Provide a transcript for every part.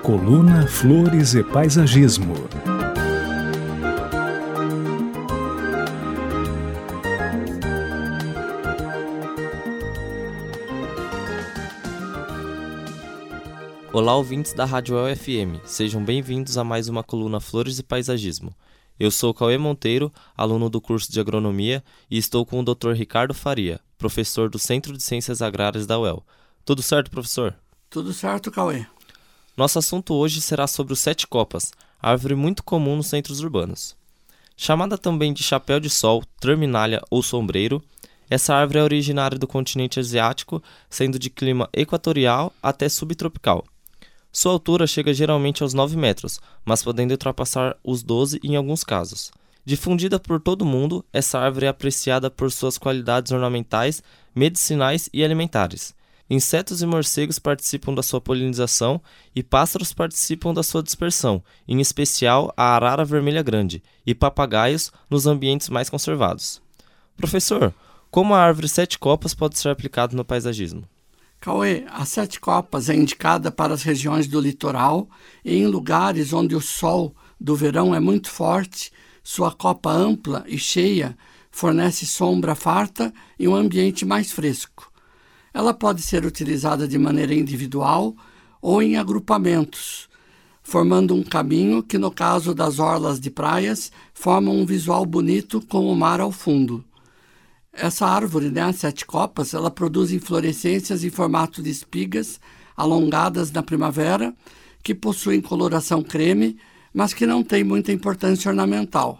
Coluna Flores e Paisagismo. Olá, ouvintes da Rádio UFM, sejam bem-vindos a mais uma coluna Flores e Paisagismo. Eu sou Cauê Monteiro, aluno do curso de Agronomia, e estou com o Dr. Ricardo Faria, professor do Centro de Ciências Agrárias da UEL. Tudo certo, professor? Tudo certo, Cauê. Nosso assunto hoje será sobre o sete copas, árvore muito comum nos centros urbanos. Chamada também de chapéu de sol, terminália ou sombreiro, essa árvore é originária do continente asiático, sendo de clima equatorial até subtropical. Sua altura chega geralmente aos 9 metros, mas podendo ultrapassar os 12 em alguns casos. Difundida por todo o mundo, essa árvore é apreciada por suas qualidades ornamentais, medicinais e alimentares. Insetos e morcegos participam da sua polinização e pássaros participam da sua dispersão, em especial a arara vermelha grande e papagaios nos ambientes mais conservados. Professor, como a árvore sete copas pode ser aplicada no paisagismo? Cauê, a sete copas é indicada para as regiões do litoral e em lugares onde o sol do verão é muito forte, sua copa ampla e cheia fornece sombra farta e um ambiente mais fresco. Ela pode ser utilizada de maneira individual ou em agrupamentos, formando um caminho que, no caso das orlas de praias, forma um visual bonito com o mar ao fundo. Essa árvore, as sete copas, ela produz inflorescências em formato de espigas alongadas na primavera, que possuem coloração creme, mas que não tem muita importância ornamental.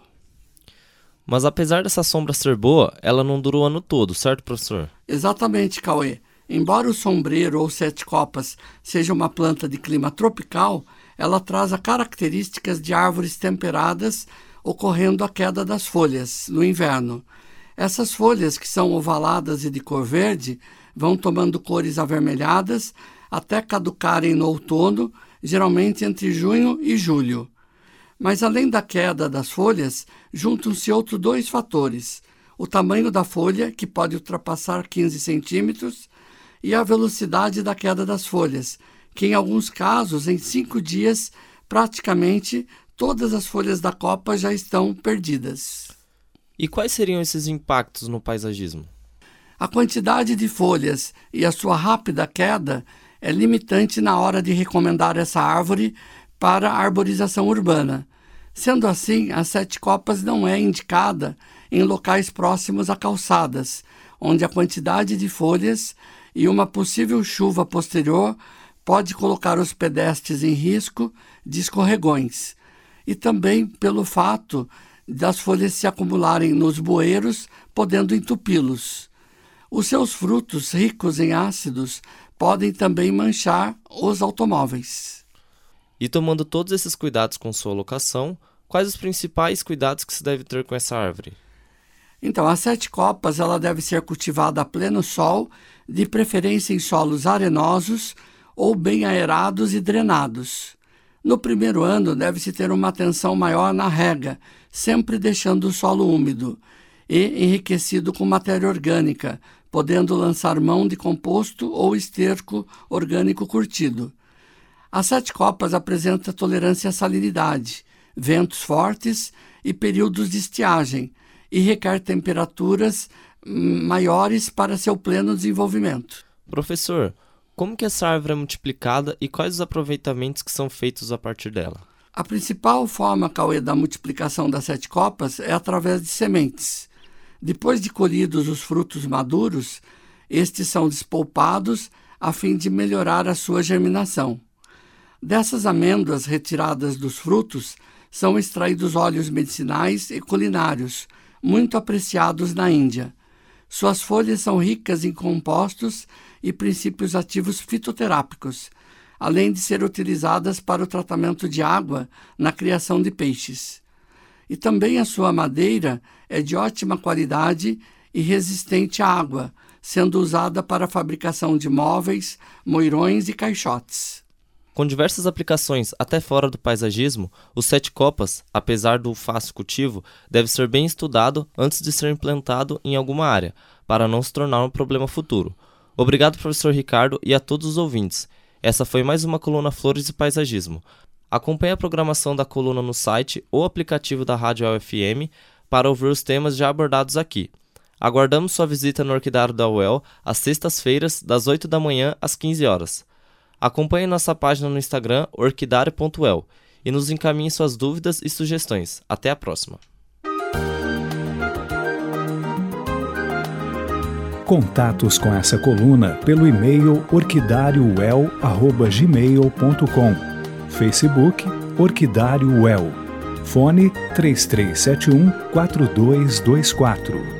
Mas apesar dessa sombra ser boa, ela não dura o ano todo, certo, professor? Exatamente, Cauê. Embora o sombreiro ou sete copas seja uma planta de clima tropical, ela traz as características de árvores temperadas, ocorrendo a queda das folhas no inverno. Essas folhas, que são ovaladas e de cor verde, vão tomando cores avermelhadas até caducarem no outono, geralmente entre junho e julho. Mas além da queda das folhas, juntam-se outros dois fatores: o tamanho da folha, que pode ultrapassar 15 centímetros, e a velocidade da queda das folhas, que em alguns casos, em 5 dias, praticamente todas as folhas da copa já estão perdidas. E quais seriam esses impactos no paisagismo? A quantidade de folhas e a sua rápida queda é limitante na hora de recomendar essa árvore para a arborização urbana. Sendo assim, a sete copas não é indicada em locais próximos a calçadas, onde a quantidade de folhas e uma possível chuva posterior pode colocar os pedestres em risco de escorregões. E também pelo fato das folhas se acumularem nos bueiros, podendo entupi-los. Os seus frutos, ricos em ácidos, podem também manchar os automóveis. E tomando todos esses cuidados com sua locação, quais os principais cuidados que se deve ter com essa árvore? Então, a sete copas ela deve ser cultivada a pleno sol, de preferência em solos arenosos ou bem aerados e drenados. No primeiro ano, deve-se ter uma atenção maior na rega, sempre deixando o solo úmido e enriquecido com matéria orgânica, podendo lançar mão de composto ou esterco orgânico curtido. A sete copas apresenta tolerância à salinidade, ventos fortes e períodos de estiagem, e requer temperaturas maiores para seu pleno desenvolvimento. Professor, como que essa árvore é multiplicada e quais os aproveitamentos que são feitos a partir dela? A principal forma, Cauê, da multiplicação das sete copas é através de sementes. Depois de colhidos os frutos maduros, estes são despolpados a fim de melhorar a sua germinação. Dessas amêndoas retiradas dos frutos, são extraídos óleos medicinais e culinários, muito apreciados na Índia. Suas folhas são ricas em compostos e princípios ativos fitoterápicos, além de ser utilizadas para o tratamento de água na criação de peixes. E também a sua madeira é de ótima qualidade e resistente à água, sendo usada para a fabricação de móveis, moirões e caixotes. Com diversas aplicações até fora do paisagismo, o sete copas, apesar do fácil cultivo, deve ser bem estudado antes de ser implantado em alguma área, para não se tornar um problema futuro. Obrigado, professor Ricardo, e a todos os ouvintes. Essa foi mais uma coluna Flores e Paisagismo. Acompanhe a programação da coluna no site ou aplicativo da Rádio UFM para ouvir os temas já abordados aqui. Aguardamos sua visita no Orquidário da UEL às sextas-feiras, das 8 da manhã às 15 horas. Acompanhe nossa página no Instagram, orquidario.uel, e nos encaminhe suas dúvidas e sugestões. Até a próxima! Contatos com essa coluna pelo e-mail orquidariouel@gmail.com. Facebook Orquidário UEL. Fone 3371-4224.